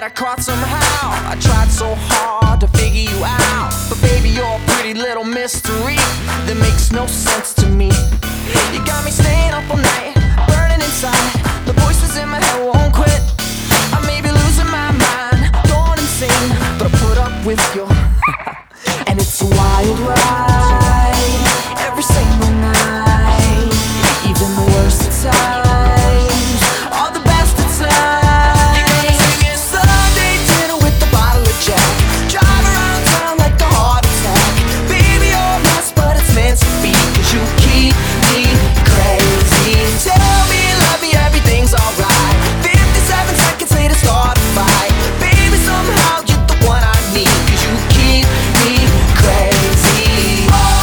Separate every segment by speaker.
Speaker 1: got caught somehow. I tried so hard to figure you out, but baby, you're a pretty little mystery that makes no sense to me. You got me staying up all night, burning inside. The voices in my head won't quit. I may be losing my mind, going insane, but I put up with you. And it's a wild ride, every single night, even the worst of times, all the best of times. Sunday dinner with a bottle of Jack, drive around town like a heart attack. Baby, you're a mess, but it's meant to be, 'cause you keep me crazy. Tell me you love me, everything's alright. 57 seconds later, start a fight. Baby, somehow you're the one I need, 'cause you keep me crazy.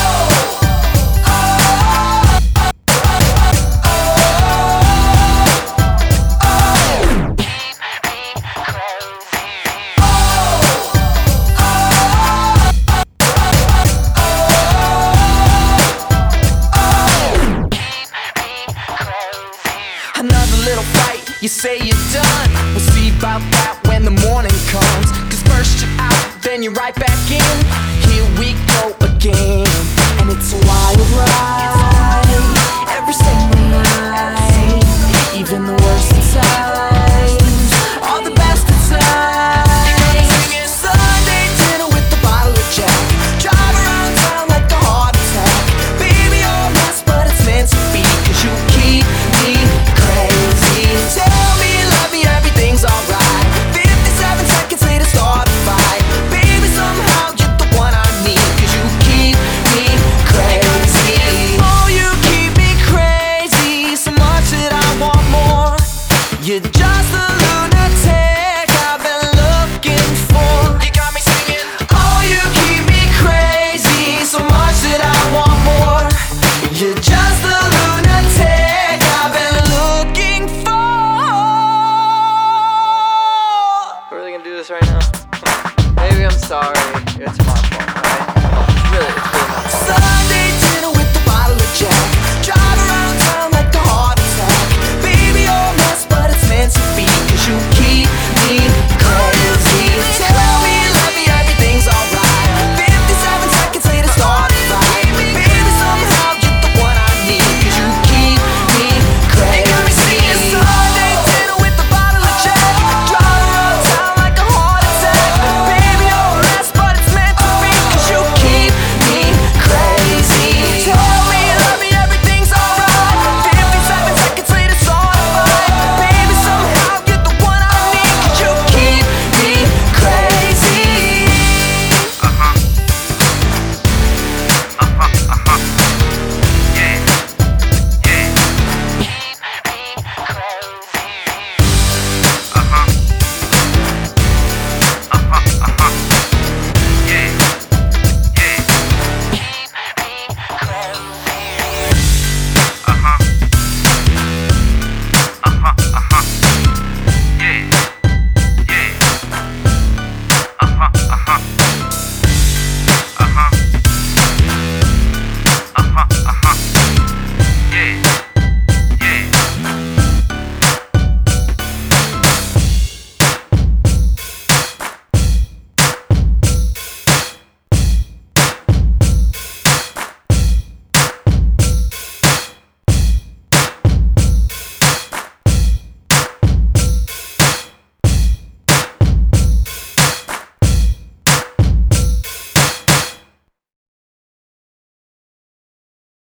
Speaker 1: Another little fight, you say you're done. We'll see about that when the morning comes, 'cause first you're out, then you're right back in. Here we go again, and it's a wild ride, every single night, even the worst of times, all the best of times. Sunday dinner with a bottle of Jack, drive around town like a heart attack. Baby, you're a mess, but it's meant to be, 'cause you keep me crazy. Tell me you love me, everything's alright. 57 seconds later, start a fight. Baby, somehow you're the one I need, 'cause you keep me crazy. Oh, you keep me crazy, so much that I want more. You're just a lunatic I've been looking for. You got me singing. Oh, you keep me crazy, so much that I want more. You're just a lunatic I've been looking for.
Speaker 2: We're really gonna do this right now? Baby, I'm sorry. It's my